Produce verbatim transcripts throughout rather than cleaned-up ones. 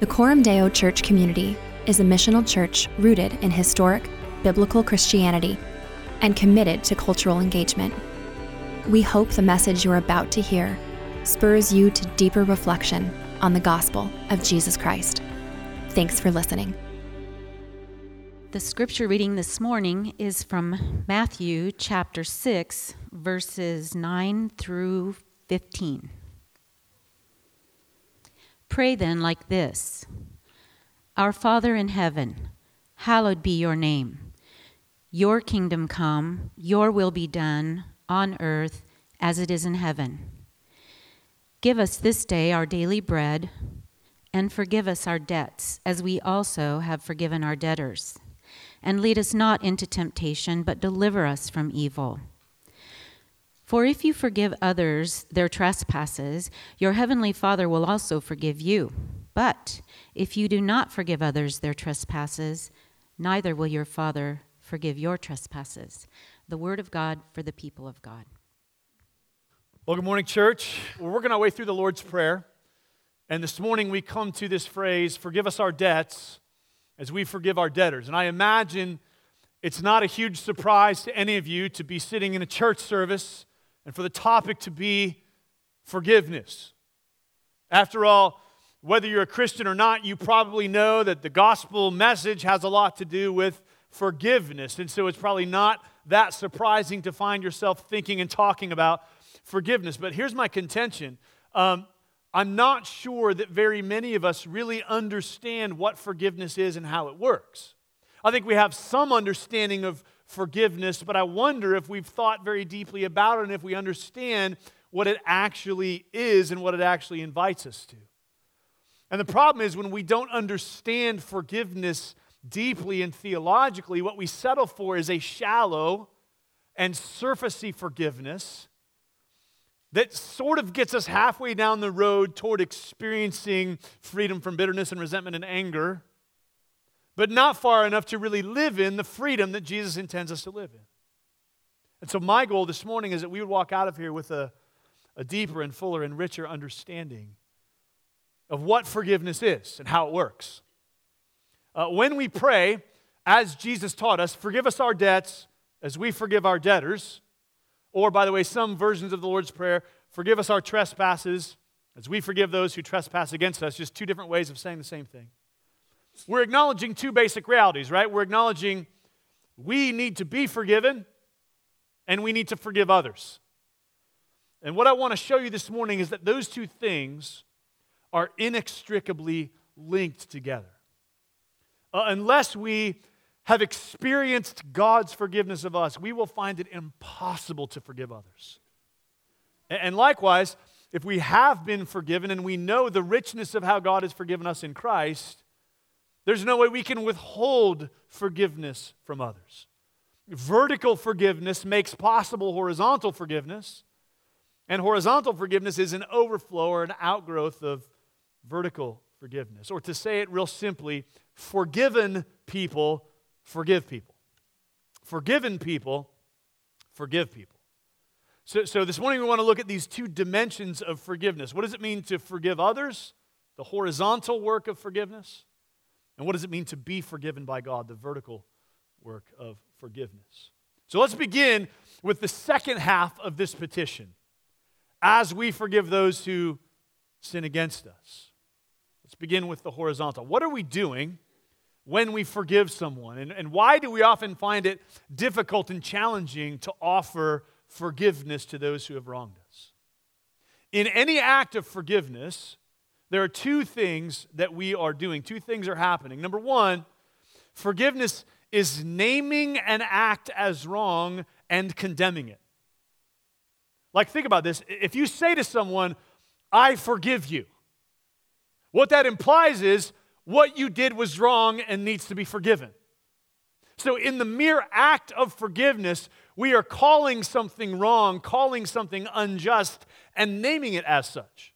The Coram Deo Church community is a missional church rooted in historic, biblical Christianity and committed to cultural engagement. We hope the message you're about to hear spurs you to deeper reflection on the gospel of Jesus Christ. Thanks for listening. The scripture reading this morning is from Matthew chapter six, verses nine through fifteen. Pray then like this: Our Father in heaven, hallowed be your name. Your kingdom come, your will be done on earth as it is in heaven. Give us this day our daily bread, and forgive us our debts, as we also have forgiven our debtors. And lead us not into temptation, but deliver us from evil. For if you forgive others their trespasses, your heavenly Father will also forgive you. But if you do not forgive others their trespasses, neither will your Father forgive your trespasses. The word of God for the people of God. Well, good morning, church. We're working our way through the Lord's Prayer. And this morning we come to this phrase, forgive us our debts as we forgive our debtors. And I imagine it's not a huge surprise to any of you to be sitting in a church service and for the topic to be forgiveness. After all, whether you're a Christian or not, you probably know that the gospel message has a lot to do with forgiveness. And so it's probably not that surprising to find yourself thinking and talking about forgiveness. But here's my contention. Um, I'm not sure that very many of us really understand what forgiveness is and how it works. I think we have some understanding of forgiveness, but I wonder if we've thought very deeply about it and if we understand what it actually is and what it actually invites us to. And the problem is when we don't understand forgiveness deeply and theologically, what we settle for is a shallow and surfacey forgiveness that sort of gets us halfway down the road toward experiencing freedom from bitterness and resentment and anger, but not far enough to really live in the freedom that Jesus intends us to live in. And so my goal this morning is that we would walk out of here with a, a deeper and fuller and richer understanding of what forgiveness is and how it works. Uh, when we pray, as Jesus taught us, forgive us our debts as we forgive our debtors, or, by the way, some versions of the Lord's Prayer, forgive us our trespasses as we forgive those who trespass against us. Just two different ways of saying the same thing. We're acknowledging two basic realities, right? We're acknowledging we need to be forgiven and we need to forgive others. And what I want to show you this morning is that those two things are inextricably linked together. Uh, unless we have experienced God's forgiveness of us, we will find it impossible to forgive others. And likewise, if we have been forgiven and we know the richness of how God has forgiven us in Christ, there's no way we can withhold forgiveness from others. Vertical forgiveness makes possible horizontal forgiveness, and horizontal forgiveness is an overflow or an outgrowth of vertical forgiveness. Or to say it real simply, forgiven people forgive people. Forgiven people forgive people. So, so this morning we want to look at these two dimensions of forgiveness. What does it mean to forgive others? The horizontal work of forgiveness. And what does it mean to be forgiven by God? The vertical work of forgiveness. So let's begin with the second half of this petition. As we forgive those who sin against us. Let's begin with the horizontal. What are we doing when we forgive someone? And, and why do we often find it difficult and challenging to offer forgiveness to those who have wronged us? In any act of forgiveness, there are two things that we are doing. Two things are happening. Number one, forgiveness is naming an act as wrong and condemning it. Like, think about this. If you say to someone, I forgive you, what that implies is what you did was wrong and needs to be forgiven. So in the mere act of forgiveness, we are calling something wrong, calling something unjust, and naming it as such.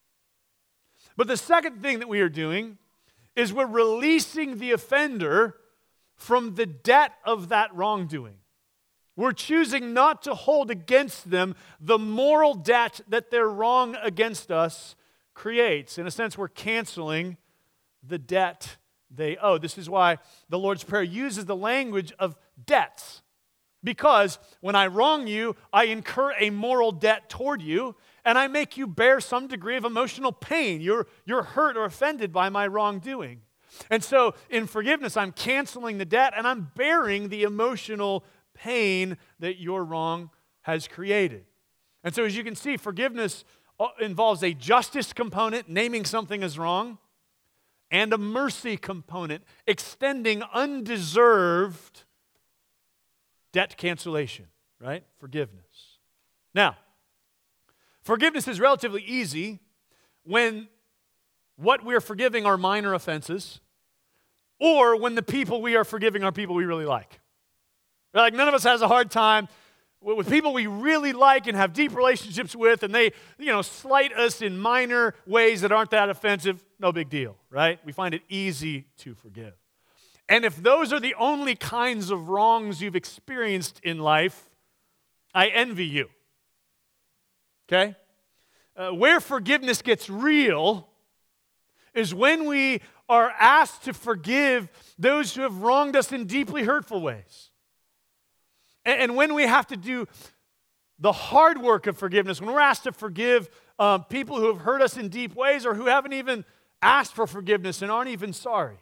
But the second thing that we are doing is we're releasing the offender from the debt of that wrongdoing. We're choosing not to hold against them the moral debt that their wrong against us creates. In a sense, we're canceling the debt they owe. This is why the Lord's Prayer uses the language of debts. Because when I wrong you, I incur a moral debt toward you, and I make you bear some degree of emotional pain. You're, you're hurt or offended by my wrongdoing. And so in forgiveness, I'm canceling the debt, and I'm bearing the emotional pain that your wrong has created. And so as you can see, forgiveness involves a justice component, naming something as wrong, and a mercy component, extending undeserved debt cancellation, right? Forgiveness. Now, forgiveness is relatively easy when what we're forgiving are minor offenses, or when the people we are forgiving are people we really like. Like, none of us has a hard time with people we really like and have deep relationships with, and they, you know, slight us in minor ways that aren't that offensive. No big deal, right? We find it easy to forgive. And if those are the only kinds of wrongs you've experienced in life, I envy you. Okay? Uh, where forgiveness gets real is when we are asked to forgive those who have wronged us in deeply hurtful ways. And, and when we have to do the hard work of forgiveness, when we're asked to forgive uh, people who have hurt us in deep ways or who haven't even asked for forgiveness and aren't even sorry.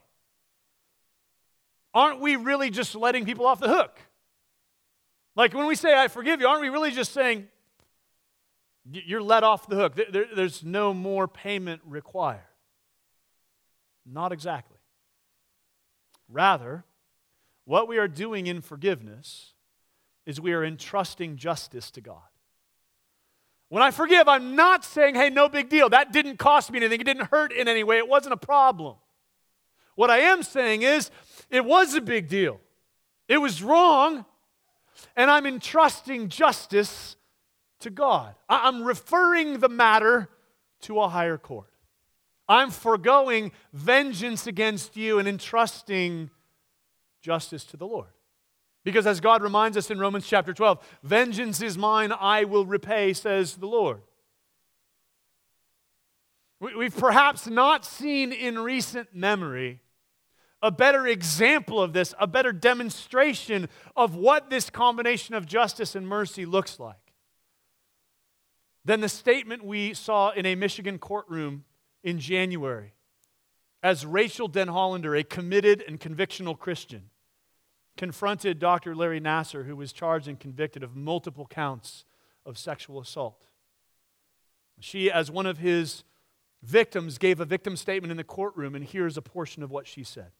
Aren't we really just letting people off the hook? Like when we say, I forgive you, aren't we really just saying, you're let off the hook? There, there's no more payment required. Not exactly. Rather, what we are doing in forgiveness is we are entrusting justice to God. When I forgive, I'm not saying, hey, no big deal. That didn't cost me anything. It didn't hurt in any way. It wasn't a problem. What I am saying is, it was a big deal. It was wrong, and I'm entrusting justice to God. I'm referring the matter to a higher court. I'm foregoing vengeance against you and entrusting justice to the Lord. Because as God reminds us in Romans chapter twelve, vengeance is mine, I will repay, says the Lord. We've perhaps not seen in recent memory a better example of this, a better demonstration of what this combination of justice and mercy looks like than the statement we saw in a Michigan courtroom in January as Rachel Denhollander, a committed and convictional Christian, confronted Doctor Larry Nassar, who was charged and convicted of multiple counts of sexual assault. She, as one of his victims, gave a victim statement in the courtroom, and here's a portion of what she said.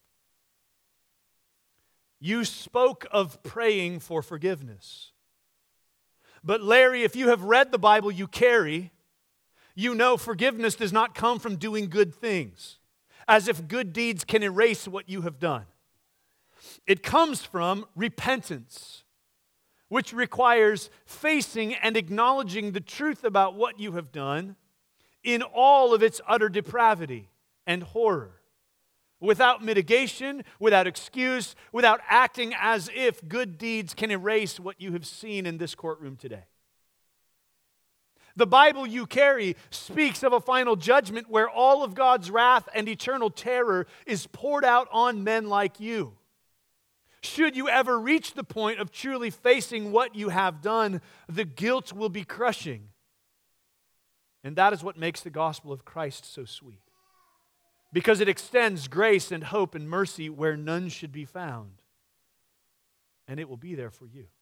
You spoke of praying for forgiveness. But Larry, if you have read the Bible you carry, you know forgiveness does not come from doing good things, as if good deeds can erase what you have done. It comes from repentance, which requires facing and acknowledging the truth about what you have done in all of its utter depravity and horror, without mitigation, without excuse, without acting as if good deeds can erase what you have seen in this courtroom today. The Bible you carry speaks of a final judgment where all of God's wrath and eternal terror is poured out on men like you. Should you ever reach the point of truly facing what you have done, the guilt will be crushing. And that is what makes the gospel of Christ so sweet. Because it extends grace and hope and mercy where none should be found. And it will be there for you.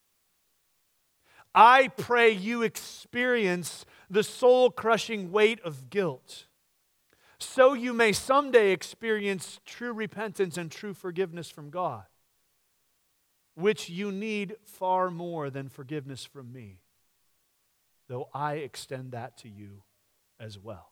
I pray you experience the soul-crushing weight of guilt, so you may someday experience true repentance and true forgiveness from God, which you need far more than forgiveness from me, though I extend that to you as well.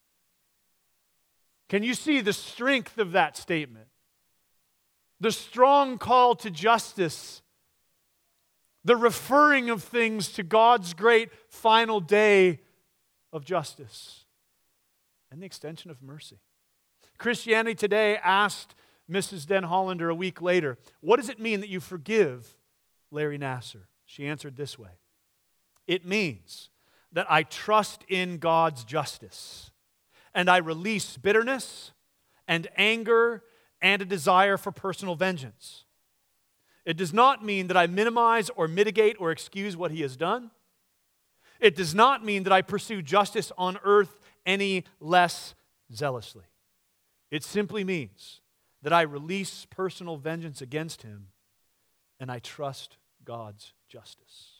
Can you see the strength of that statement? The strong call to justice, the referring of things to God's great final day of justice, and the extension of mercy. Christianity Today asked Missus Denhollander a week later, what does it mean that you forgive Larry Nassar? She answered this way. It means that I trust in God's justice, and I release bitterness and anger and a desire for personal vengeance. It does not mean that I minimize or mitigate or excuse what he has done. It does not mean that I pursue justice on earth any less zealously. It simply means that I release personal vengeance against him and I trust God's justice.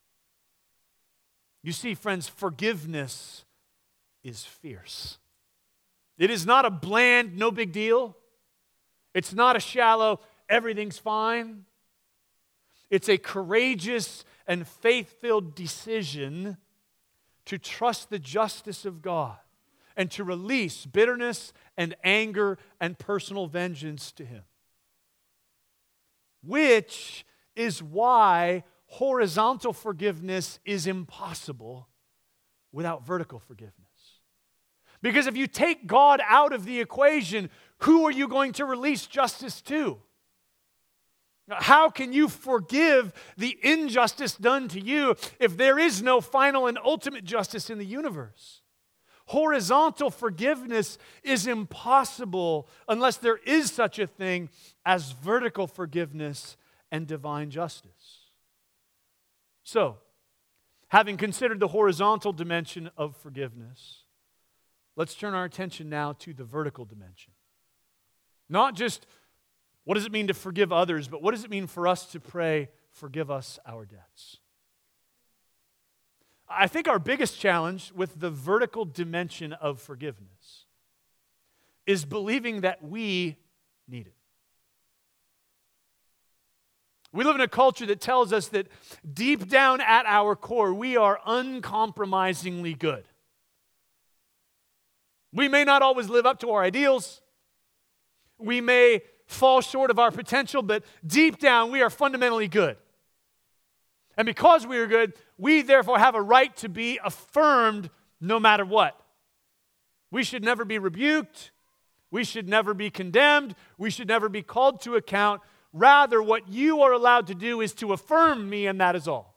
You see, friends, forgiveness is fierce. It is not a bland, no big deal. It's not a shallow, everything's fine. It's a courageous and faith-filled decision to trust the justice of God and to release bitterness and anger and personal vengeance to him. Which is why horizontal forgiveness is impossible without vertical forgiveness. Because if you take God out of the equation, who are you going to release justice to? How can you forgive the injustice done to you if there is no final and ultimate justice in the universe? Horizontal forgiveness is impossible unless there is such a thing as vertical forgiveness and divine justice. So, having considered the horizontal dimension of forgiveness, let's turn our attention now to the vertical dimension. Not just what does it mean to forgive others, but what does it mean for us to pray, forgive us our debts? I think our biggest challenge with the vertical dimension of forgiveness is believing that we need it. We live in a culture that tells us that deep down at our core, we are uncompromisingly good. We may not always live up to our ideals. We may fall short of our potential, but deep down, we are fundamentally good. And because we are good, we therefore have a right to be affirmed no matter what. We should never be rebuked. We should never be condemned. We should never be called to account. Rather, what you are allowed to do is to affirm me, and that is all.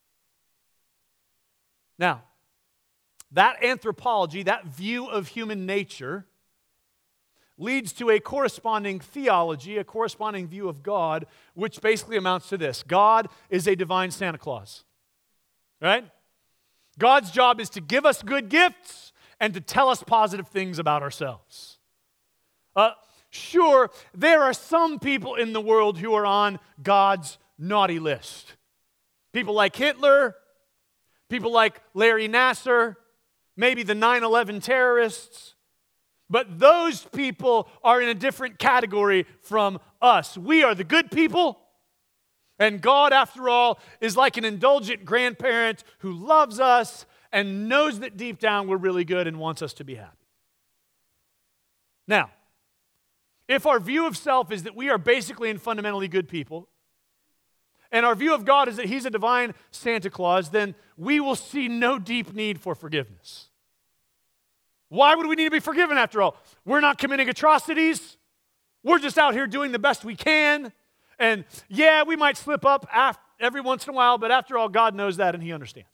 Now, that anthropology, that view of human nature, leads to a corresponding theology, a corresponding view of God, which basically amounts to this. God is a divine Santa Claus, right? God's job is to give us good gifts and to tell us positive things about ourselves. Uh, sure, there are some people in the world who are on God's naughty list. People like Hitler, people like Larry Nassar, maybe the nine eleven terrorists. But those people are in a different category from us. We are the good people, and God, after all, is like an indulgent grandparent who loves us and knows that deep down we're really good and wants us to be happy. Now, if our view of self is that we are basically and fundamentally good people, and our view of God is that He's a divine Santa Claus, then we will see no deep need for forgiveness. Why would we need to be forgiven after all? We're not committing atrocities. We're just out here doing the best we can. And yeah, we might slip up after, every once in a while, but after all, God knows that and He understands.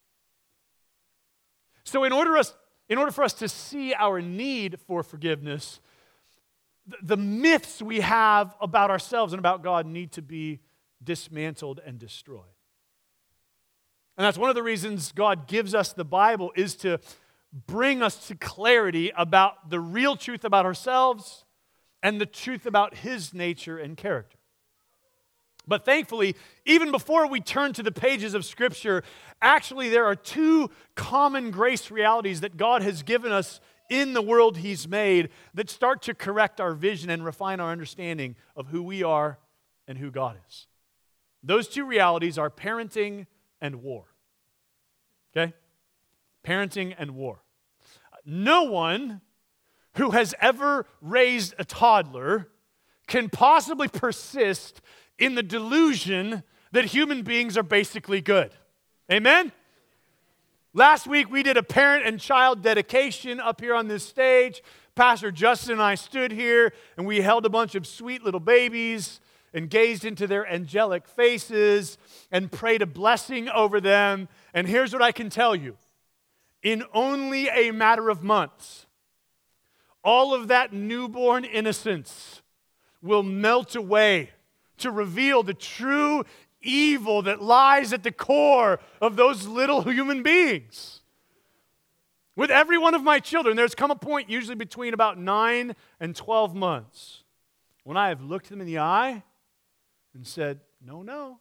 So in order, us, in order for us to see our need for forgiveness, the, the myths we have about ourselves and about God need to be dismantled and destroyed. And that's one of the reasons God gives us the Bible, is to bring us to clarity about the real truth about ourselves and the truth about His nature and character. But thankfully, even before we turn to the pages of Scripture, actually there are two common grace realities that God has given us in the world He's made that start to correct our vision and refine our understanding of who we are and who God is. Those two realities are parenting and war. Okay? Parenting and war. No one who has ever raised a toddler can possibly persist in the delusion that human beings are basically good. Amen? Last week we did a parent and child dedication up here on this stage. Pastor Justin and I stood here and we held a bunch of sweet little babies and gazed into their angelic faces and prayed a blessing over them. And here's what I can tell you. In only a matter of months, all of that newborn innocence will melt away to reveal the true evil that lies at the core of those little human beings. With every one of my children, there's come a point, usually between about nine and twelve months, when I have looked them in the eye and said, no, no.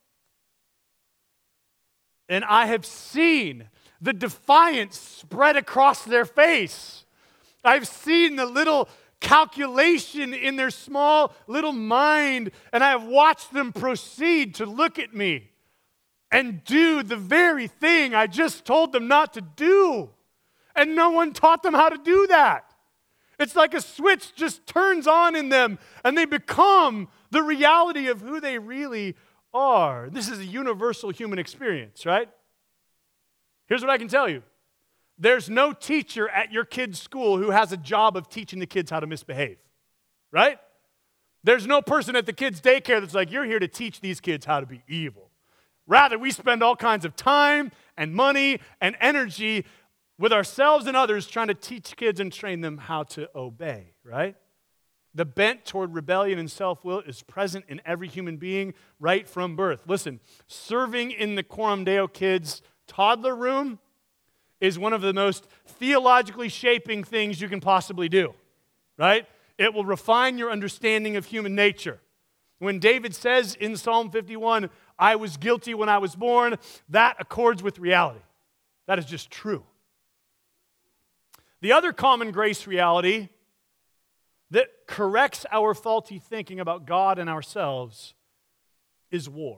And I have seen the defiance spread across their face. I've seen the little calculation in their small little mind, and I have watched them proceed to look at me and do the very thing I just told them not to do. And no one taught them how to do that. It's like a switch just turns on in them, and they become the reality of who they really are. This is a universal human experience, right? Here's what I can tell you. There's no teacher at your kid's school who has a job of teaching the kids how to misbehave, right? There's no person at the kids' daycare that's like, you're here to teach these kids how to be evil. Rather, we spend all kinds of time and money and energy with ourselves and others trying to teach kids and train them how to obey, right? The bent toward rebellion and self-will is present in every human being right from birth. Listen, serving in the Coram Deo kids' toddler room is one of the most theologically shaping things you can possibly do, right? It will refine your understanding of human nature. When David says in Psalm fifty-one, I was guilty when I was born, that accords with reality. That is just true. The other common grace reality that corrects our faulty thinking about God and ourselves is war.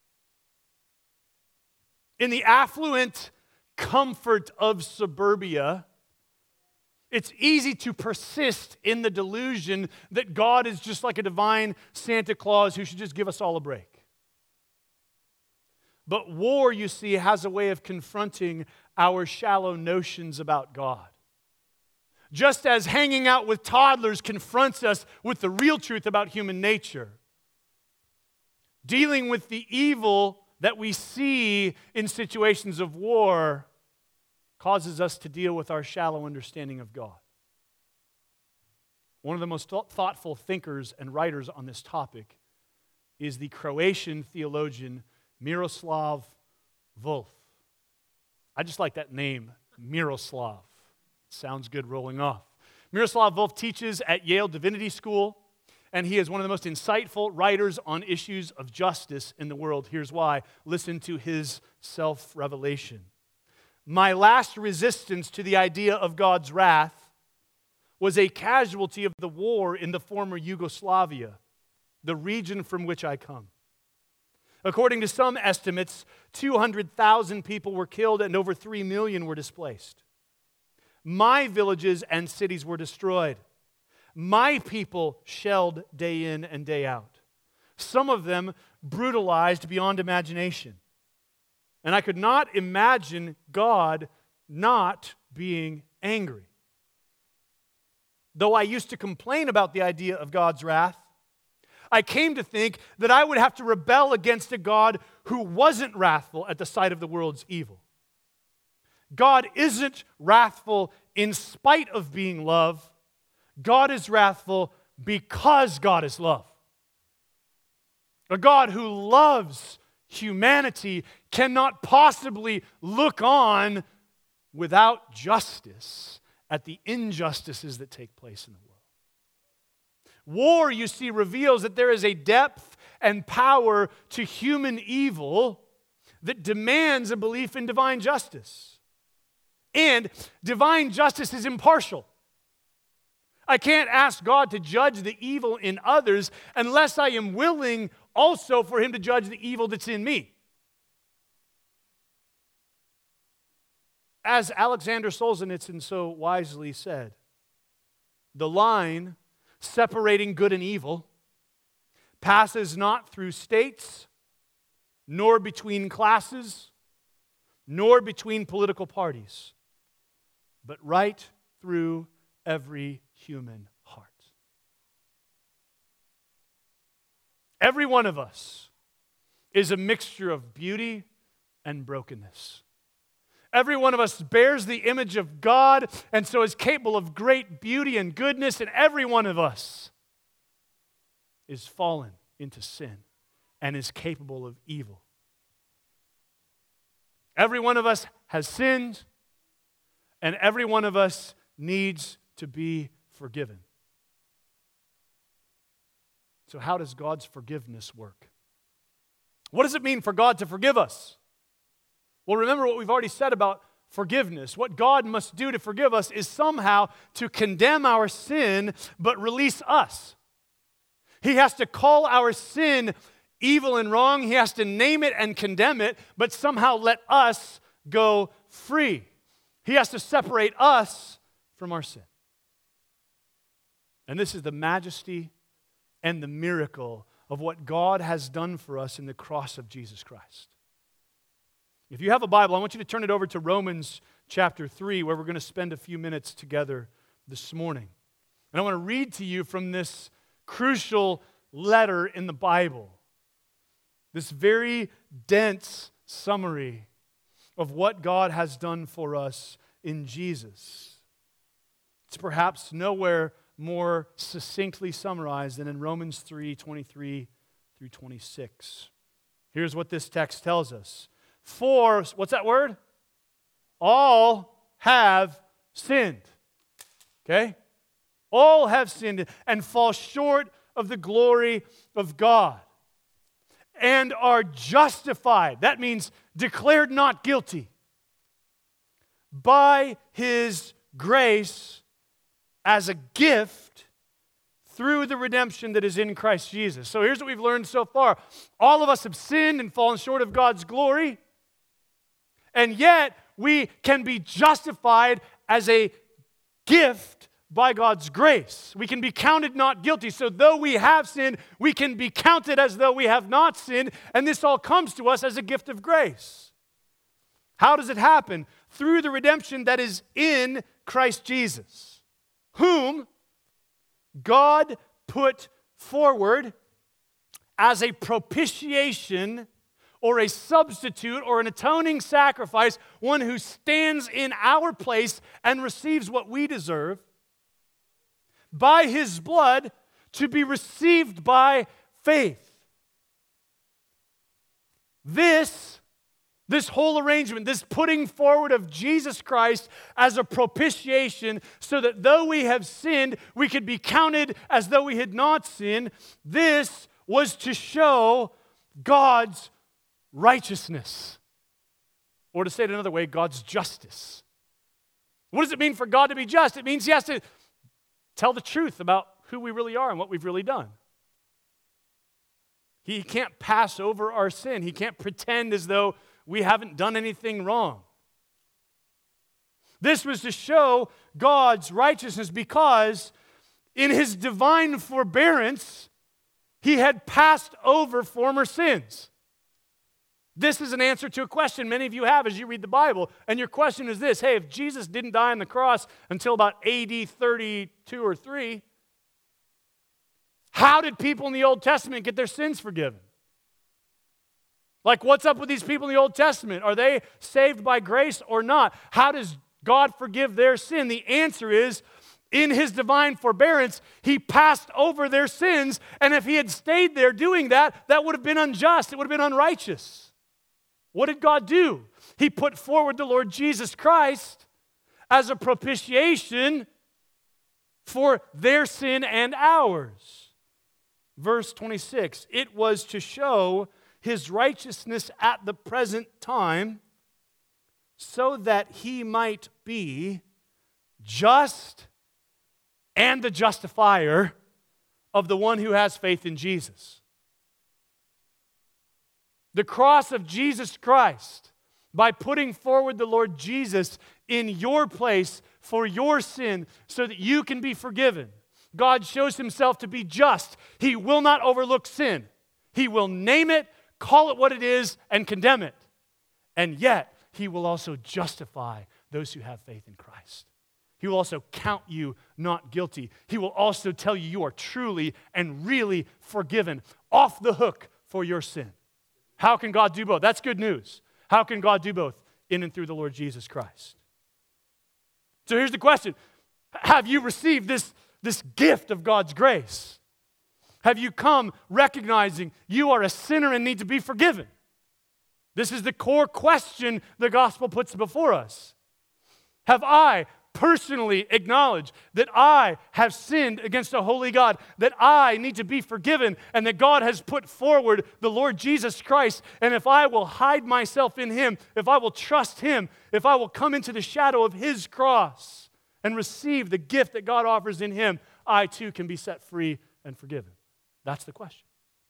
In the affluent comfort of suburbia, it's easy to persist in the delusion that God is just like a divine Santa Claus who should just give us all a break. But war, you see, has a way of confronting our shallow notions about God. Just as hanging out with toddlers confronts us with the real truth about human nature, dealing with the evil that we see in situations of war causes us to deal with our shallow understanding of God. One of the most thoughtful thinkers and writers on this topic is the Croatian theologian Miroslav Volf. I just like that name, Miroslav. Sounds good rolling off. Miroslav Volf teaches at Yale Divinity School, and he is one of the most insightful writers on issues of justice in the world. Here's why. Listen to his self-revelation. My last resistance to the idea of God's wrath was a casualty of the war in the former Yugoslavia, the region from which I come. According to some estimates, two hundred thousand people were killed and over three million were displaced. My villages and cities were destroyed. My people shelled day in and day out. Some of them brutalized beyond imagination. And I could not imagine God not being angry. Though I used to complain about the idea of God's wrath, I came to think that I would have to rebel against a God who wasn't wrathful at the sight of the world's evil. God isn't wrathful in spite of being love. God is wrathful because God is love. A God who loves humanity cannot possibly look on without justice at the injustices that take place in the world. War, you see, reveals that there is a depth and power to human evil that demands a belief in divine justice. And divine justice is impartial. I can't ask God to judge the evil in others unless I am willing also for Him to judge the evil that's in me. As Alexander Solzhenitsyn so wisely said, the line separating good and evil passes not through states, nor between classes, nor between political parties, but right through every human heart. Every one of us is a mixture of beauty and brokenness. Every one of us bears the image of God and so is capable of great beauty and goodness, and every one of us is fallen into sin and is capable of evil. Every one of us has sinned, and every one of us needs to be forgiven. So how does God's forgiveness work? What does it mean for God to forgive us? Well, remember what we've already said about forgiveness. What God must do to forgive us is somehow to condemn our sin, but release us. He has to call our sin evil and wrong. He has to name it and condemn it, but somehow let us go free. He has to separate us from our sin. And this is the majesty and the miracle of what God has done for us in the cross of Jesus Christ. If you have a Bible, I want you to turn it over to Romans chapter three, where we're going to spend a few minutes together this morning. And I want to read to you from this crucial letter in the Bible, this very dense summary of what God has done for us in Jesus. It's perhaps nowhere more succinctly summarized than in Romans three, twenty-three through twenty-six. Here's what this text tells us. For, what's that word? All have sinned. Okay? All have sinned and fall short of the glory of God and are justified. That means declared not guilty by His grace as a gift through the redemption that is in Christ Jesus. So here's what we've learned so far. All of us have sinned and fallen short of God's glory, and yet we can be justified as a gift by God's grace. We can be counted not guilty. So though we have sinned, we can be counted as though we have not sinned, and this all comes to us as a gift of grace. How does it happen? Through the redemption that is in Christ Jesus, whom God put forward as a propitiation or a substitute or an atoning sacrifice, one who stands in our place and receives what we deserve, by His blood to be received by faith. This This whole arrangement, this putting forward of Jesus Christ as a propitiation so that though we have sinned, we could be counted as though we had not sinned, this was to show God's righteousness. Or to say it another way, God's justice. What does it mean for God to be just? It means He has to tell the truth about who we really are and what we've really done. He can't pass over our sin. He can't pretend as though we haven't done anything wrong. This was to show God's righteousness because in His divine forbearance, He had passed over former sins. This is an answer to a question many of you have as you read the Bible. And your question is this: hey, if Jesus didn't die on the cross until about A D thirty-two or three, how did people in the Old Testament get their sins forgiven? Like, what's up with these people in the Old Testament? Are they saved by grace or not? How does God forgive their sin? The answer is, in His divine forbearance, He passed over their sins, and if He had stayed there doing that, that would have been unjust. It would have been unrighteous. What did God do? He put forward the Lord Jesus Christ as a propitiation for their sin and ours. Verse twenty-six, it was to show His righteousness at the present time, so that He might be just and the justifier of the one who has faith in Jesus. The cross of Jesus Christ, by putting forward the Lord Jesus in your place for your sin so that you can be forgiven. God shows Himself to be just. He will not overlook sin. He will name it, call it what it is, and condemn it. And yet, He will also justify those who have faith in Christ. He will also count you not guilty. He will also tell you you are truly and really forgiven, off the hook for your sin. How can God do both? That's good news. How can God do both? in and through the Lord Jesus Christ. So here's the question. Have you received this, this gift of God's grace? Have you come recognizing you are a sinner and need to be forgiven? This is the core question the gospel puts before us. Have I personally acknowledged that I have sinned against a holy God, that I need to be forgiven, and that God has put forward the Lord Jesus Christ, and if I will hide myself in Him, if I will trust Him, if I will come into the shadow of His cross and receive the gift that God offers in Him, I too can be set free and forgiven? That's the question.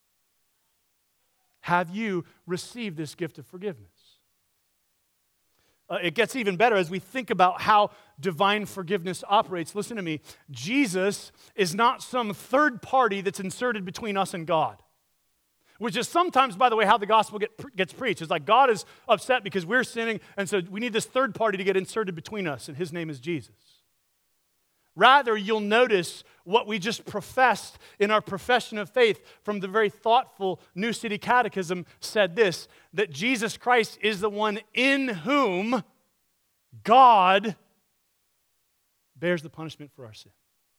Have you received this gift of forgiveness? Uh, it gets even better as we think about how divine forgiveness operates. Listen to me. Jesus is not some third party that's inserted between us and God, which is sometimes, by the way, how the gospel get, gets preached. It's like God is upset because we're sinning, and so we need this third party to get inserted between us, and His name is Jesus. Rather, you'll notice what we just professed in our profession of faith from the very thoughtful New City Catechism said this, that Jesus Christ is the one in whom God bears the punishment for our sin.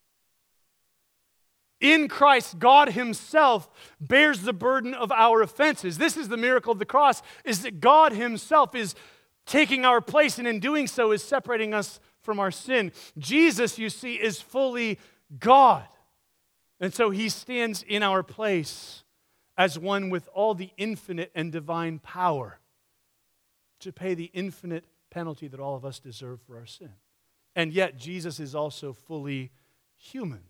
In Christ, God Himself bears the burden of our offenses. This is the miracle of the cross, is that God Himself is taking our place, and in doing so is separating us from our sin. Jesus, you see, is fully God. And so He stands in our place as one with all the infinite and divine power to pay the infinite penalty that all of us deserve for our sin. And yet, Jesus is also fully human.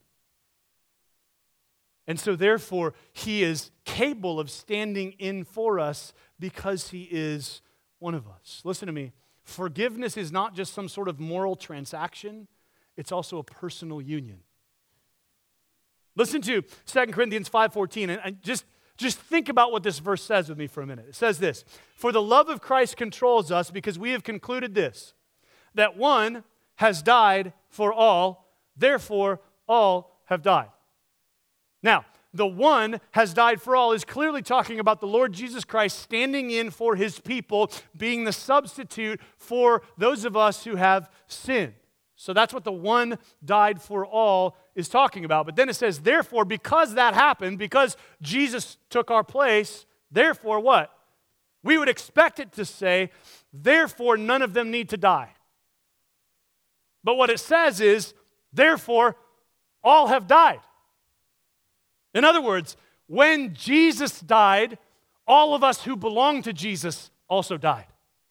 And so therefore, He is capable of standing in for us because He is one of us. Listen to me. Forgiveness is not just some sort of moral transaction. It's also a personal union. Listen to Second Corinthians five fourteen, and just, just think about what this verse says with me for a minute. It says this, "For the love of Christ controls us, because we have concluded this, that one has died for all, therefore all have died." Now, the one has died for all is clearly talking about the Lord Jesus Christ standing in for His people, being the substitute for those of us who have sinned. So that's what the one died for all is talking about. But then it says, therefore, because that happened, because Jesus took our place, therefore what? We would expect it to say, therefore none of them need to die. But what it says is, therefore all have died. In other words, when Jesus died, all of us who belong to Jesus also died.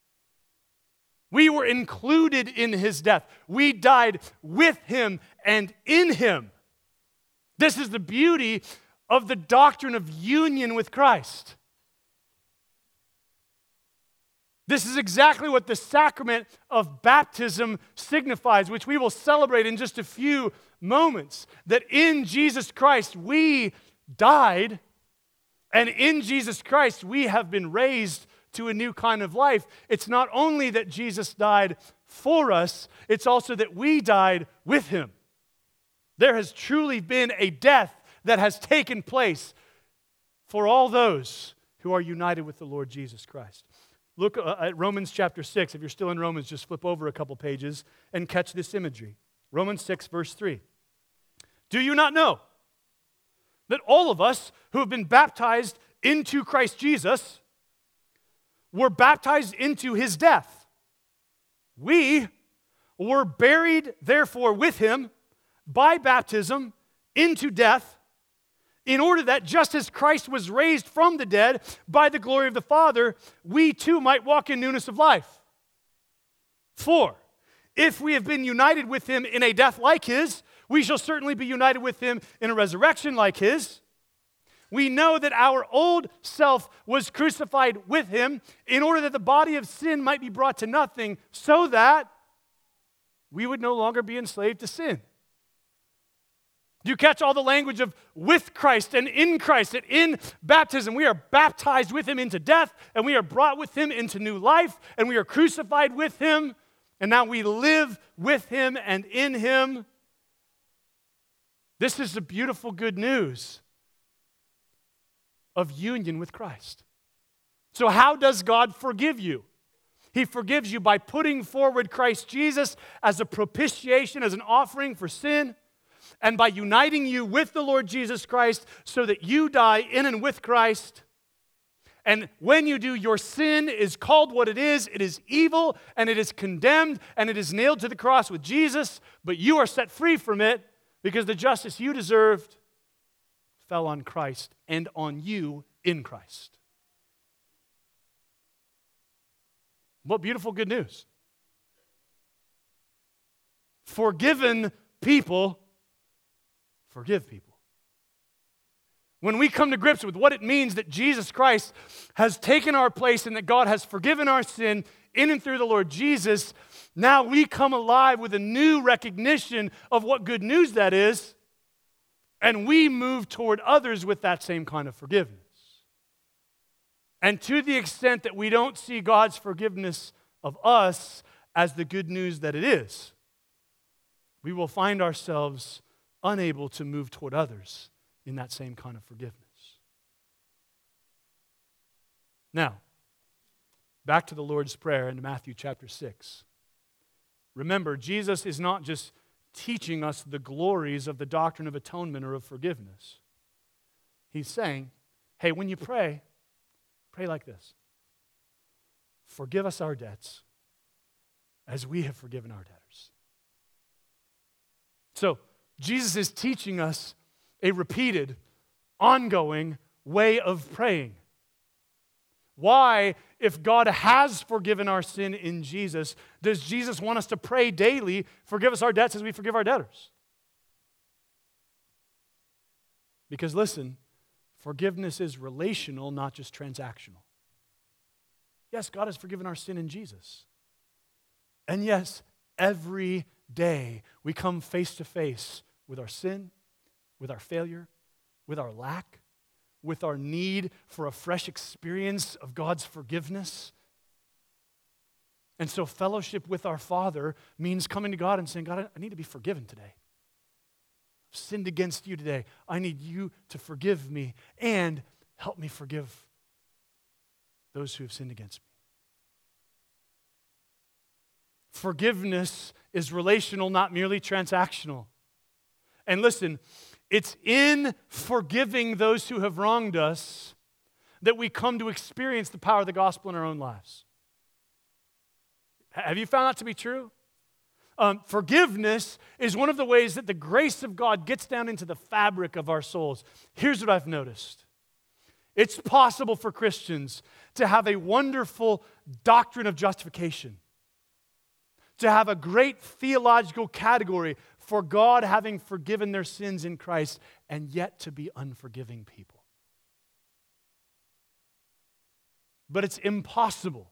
We were included in His death. We died with Him and in Him. This is the beauty of the doctrine of union with Christ. This is exactly what the sacrament of baptism signifies, which we will celebrate in just a few moments. That in Jesus Christ we died, and in Jesus Christ we have been raised to a new kind of life. It's not only that Jesus died for us, it's also that we died with Him. There has truly been a death that has taken place for all those who are united with the Lord Jesus Christ. Look at Romans chapter six. If you're still in Romans, just flip over a couple pages and catch this imagery. Romans six, verse three. Do you not know that all of us who have been baptized into Christ Jesus were baptized into His death? We were buried, therefore, with Him by baptism into death, in order that just as Christ was raised from the dead by the glory of the Father, we too might walk in newness of life. For if we have been united with Him in a death like His, we shall certainly be united with Him in a resurrection like His. We know that our old self was crucified with Him in order that the body of sin might be brought to nothing, so that we would no longer be enslaved to sin. Do you catch all the language of with Christ and in Christ? That in baptism we are baptized with Him into death, and we are brought with Him into new life, and we are crucified with Him, and now we live with Him and in Him. This is the beautiful good news of union with Christ. So how does God forgive you? He forgives you by putting forward Christ Jesus as a propitiation, as an offering for sin, and by uniting you with the Lord Jesus Christ so that you die in and with Christ. And when you do, your sin is called what it is. It is evil, and it is condemned, and it is nailed to the cross with Jesus, but you are set free from it because the justice you deserved fell on Christ and on you in Christ. What beautiful good news. Forgiven people forgive people. When we come to grips with what it means that Jesus Christ has taken our place and that God has forgiven our sin in and through the Lord Jesus, now we come alive with a new recognition of what good news that is, and we move toward others with that same kind of forgiveness. And to the extent that we don't see God's forgiveness of us as the good news that it is, we will find ourselves unable to move toward others in that same kind of forgiveness. Now, back to the Lord's Prayer in Matthew chapter six. Remember, Jesus is not just teaching us the glories of the doctrine of atonement or of forgiveness. He's saying, hey, when you pray, pray like this. Forgive us our debts as we have forgiven our debtors. So, Jesus is teaching us a repeated, ongoing way of praying. Why, if God has forgiven our sin in Jesus, does Jesus want us to pray daily, forgive us our debts as we forgive our debtors? Because listen, forgiveness is relational, not just transactional. Yes, God has forgiven our sin in Jesus. And yes, every day we come face to face with our sin, with our failure, with our lack, with our need for a fresh experience of God's forgiveness. And so fellowship with our Father means coming to God and saying, God, I need to be forgiven today. I've sinned against you today. I need you to forgive me and help me forgive those who have sinned against me. Forgiveness is relational, not merely transactional. And listen, it's in forgiving those who have wronged us that we come to experience the power of the gospel in our own lives. Have you found that to be true? Um, forgiveness is one of the ways that the grace of God gets down into the fabric of our souls. Here's what I've noticed. It's possible for Christians to have a wonderful doctrine of justification, to have a great theological category for God having forgiven their sins in Christ, and yet to be unforgiving people. But it's impossible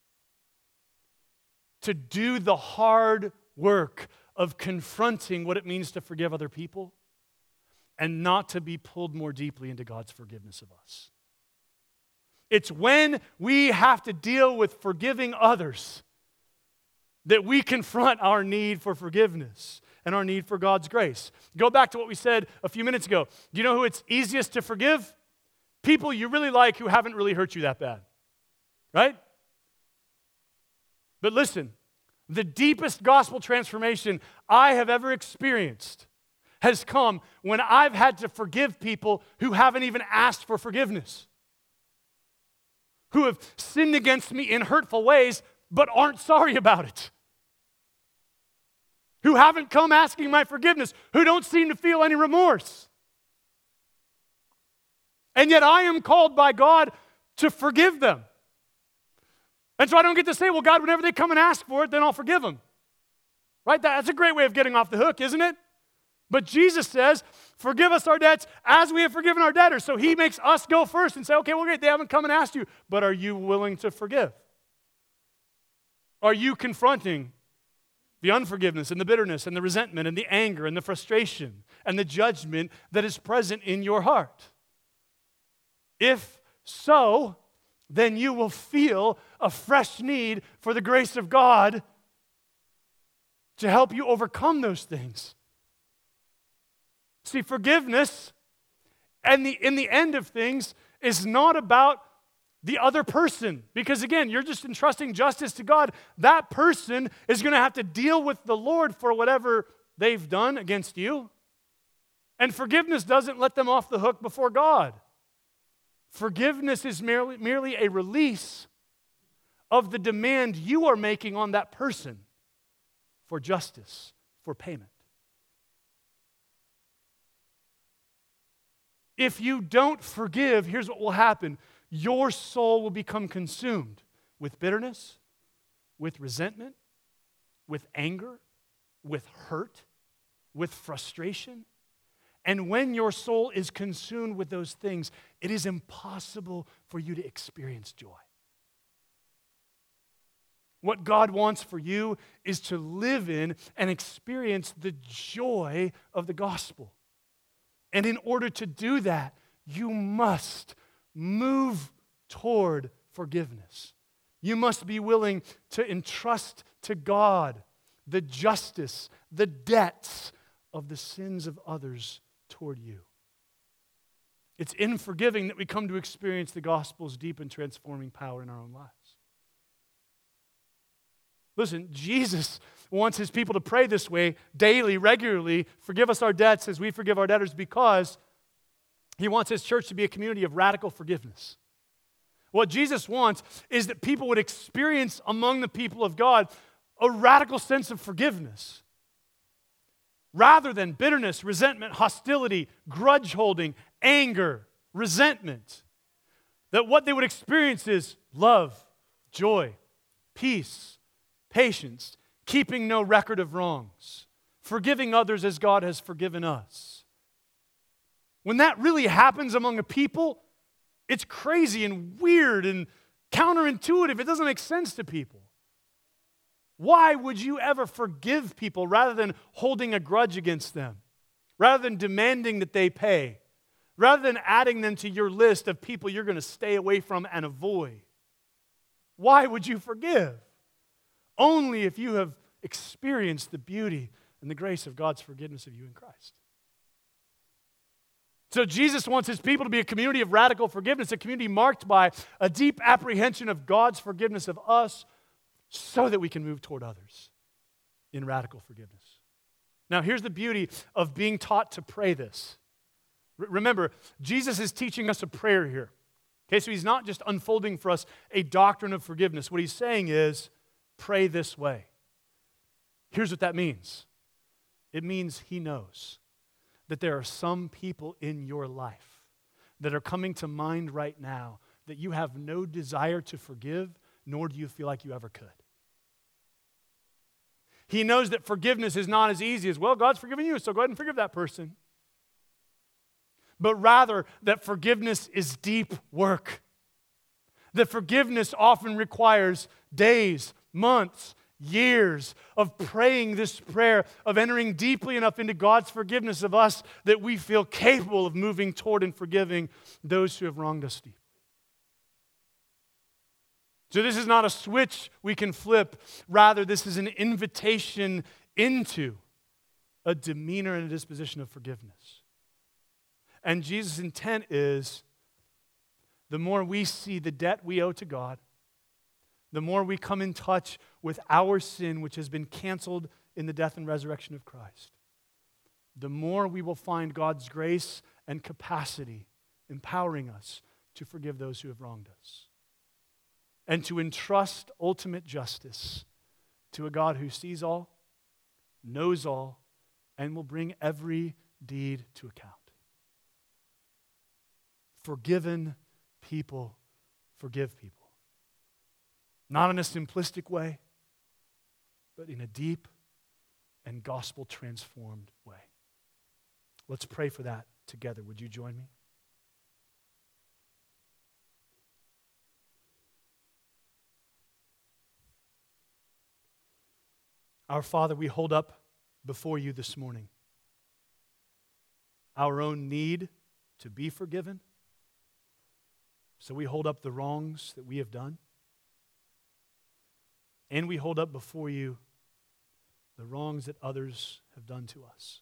to do the hard work of confronting what it means to forgive other people and not to be pulled more deeply into God's forgiveness of us. It's when we have to deal with forgiving others that we confront our need for forgiveness and our need for God's grace. Go back to what we said a few minutes ago. Do you know who it's easiest to forgive? People you really like who haven't really hurt you that bad. Right? But listen, the deepest gospel transformation I have ever experienced has come when I've had to forgive people who haven't even asked for forgiveness, who have sinned against me in hurtful ways but aren't sorry about it, who haven't come asking my forgiveness, who don't seem to feel any remorse. And yet I am called by God to forgive them. And so I don't get to say, well, God, whenever they come and ask for it, then I'll forgive them. Right? That's a great way of getting off the hook, isn't it? But Jesus says, forgive us our debts as we have forgiven our debtors. So he makes us go first and say, okay, well, great, they haven't come and asked you, but are you willing to forgive? Are you confronting the unforgiveness and the bitterness and the resentment and the anger and the frustration and the judgment that is present in your heart? If so, then you will feel a fresh need for the grace of God to help you overcome those things. See, forgiveness and the in the end of things is not about the other person. Because again, you're just entrusting justice to God. That person is going to have to deal with the Lord for whatever they've done against you. And forgiveness doesn't let them off the hook before God. Forgiveness is merely, merely a release of the demand you are making on that person for justice, for payment. If you don't forgive, here's what will happen. Your soul will become consumed with bitterness, with resentment, with anger, with hurt, with frustration. And when your soul is consumed with those things, it is impossible for you to experience joy. What God wants for you is to live in and experience the joy of the gospel. And in order to do that, you must move toward forgiveness. You must be willing to entrust to God the justice, the debts of the sins of others toward you. It's in forgiving that we come to experience the gospel's deep and transforming power in our own lives. Listen, Jesus wants his people to pray this way daily, regularly. Forgive us our debts as we forgive our debtors, because he wants his church to be a community of radical forgiveness. What Jesus wants is that people would experience among the people of God a radical sense of forgiveness. Rather than bitterness, resentment, hostility, grudge holding, anger, resentment. That what they would experience is love, joy, peace, patience, keeping no record of wrongs, forgiving others as God has forgiven us. When that really happens among a people, it's crazy and weird and counterintuitive. It doesn't make sense to people. Why would you ever forgive people rather than holding a grudge against them? Rather than demanding that they pay? Rather than adding them to your list of people you're going to stay away from and avoid? Why would you forgive? Only if you have experienced the beauty and the grace of God's forgiveness of you in Christ. So Jesus wants his people to be a community of radical forgiveness, a community marked by a deep apprehension of God's forgiveness of us so that we can move toward others in radical forgiveness. Now, here's the beauty of being taught to pray this. R- remember, Jesus is teaching us a prayer here. Okay, so he's not just unfolding for us a doctrine of forgiveness. What he's saying is, pray this way. Here's what that means. It means he knows that there are some people in your life that are coming to mind right now that you have no desire to forgive, nor do you feel like you ever could. He knows that forgiveness is not as easy as, well, God's forgiven you, so go ahead and forgive that person. But rather that forgiveness is deep work. That forgiveness often requires days, months, years of praying this prayer, of entering deeply enough into God's forgiveness of us that we feel capable of moving toward and forgiving those who have wronged us deeply. So this is not a switch we can flip. Rather, this is an invitation into a demeanor and a disposition of forgiveness. And Jesus' intent is, the more we see the debt we owe to God, the more we come in touch with our sin, which has been canceled in the death and resurrection of Christ, the more we will find God's grace and capacity empowering us to forgive those who have wronged us and to entrust ultimate justice to a God who sees all, knows all, and will bring every deed to account. Forgiven people forgive people. Not in a simplistic way, but in a deep and gospel-transformed way. Let's pray for that together. Would you join me? Our Father, we hold up before you this morning our own need to be forgiven. So we hold up the wrongs that we have done. And we hold up before you the wrongs that others have done to us.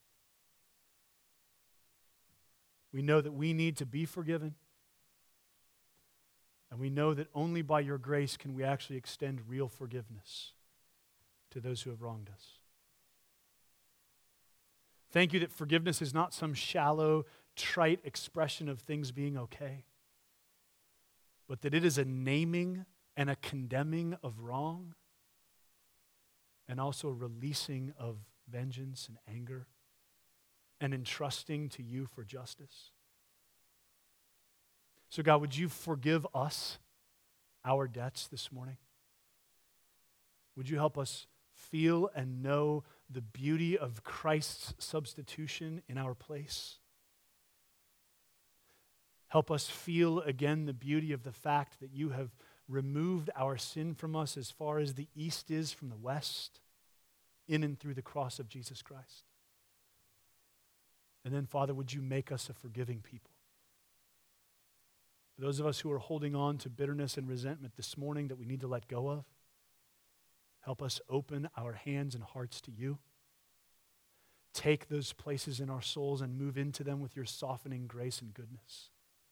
We know that we need to be forgiven. And we know that only by your grace can we actually extend real forgiveness to those who have wronged us. Thank you that forgiveness is not some shallow, trite expression of things being okay, but that it is a naming and a condemning of wrong, and also a releasing of vengeance and anger, and entrusting to you for justice. So God, would you forgive us our debts this morning? Would you help us feel and know the beauty of Christ's substitution in our place? Help us feel again the beauty of the fact that you have removed our sin from us as far as the east is from the west, in and through the cross of Jesus Christ. And then, Father, would you make us a forgiving people? For those of us who are holding on to bitterness and resentment this morning that we need to let go of, help us open our hands and hearts to you. Take those places in our souls and move into them with your softening grace and goodness.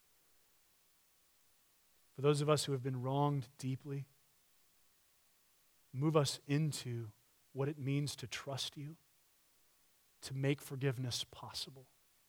For those of us who have been wronged deeply, move us into what it means to trust you, to make forgiveness possible.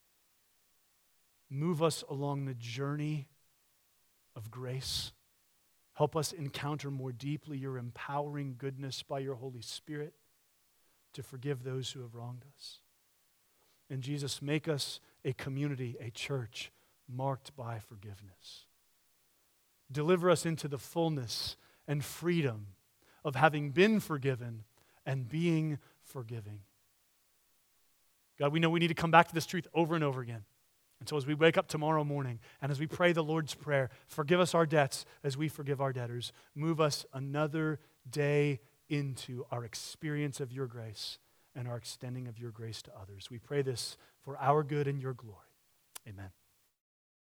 Move us along the journey of grace. Help us encounter more deeply your empowering goodness by your Holy Spirit to forgive those who have wronged us. And Jesus, make us a community, a church marked by forgiveness. Deliver us into the fullness and freedom of having been forgiven and being forgiving. God, we know we need to come back to this truth over and over again. And so as we wake up tomorrow morning and as we pray the Lord's Prayer, forgive us our debts as we forgive our debtors. Move us another day into our experience of your grace and our extending of your grace to others. We pray this for our good and your glory. Amen.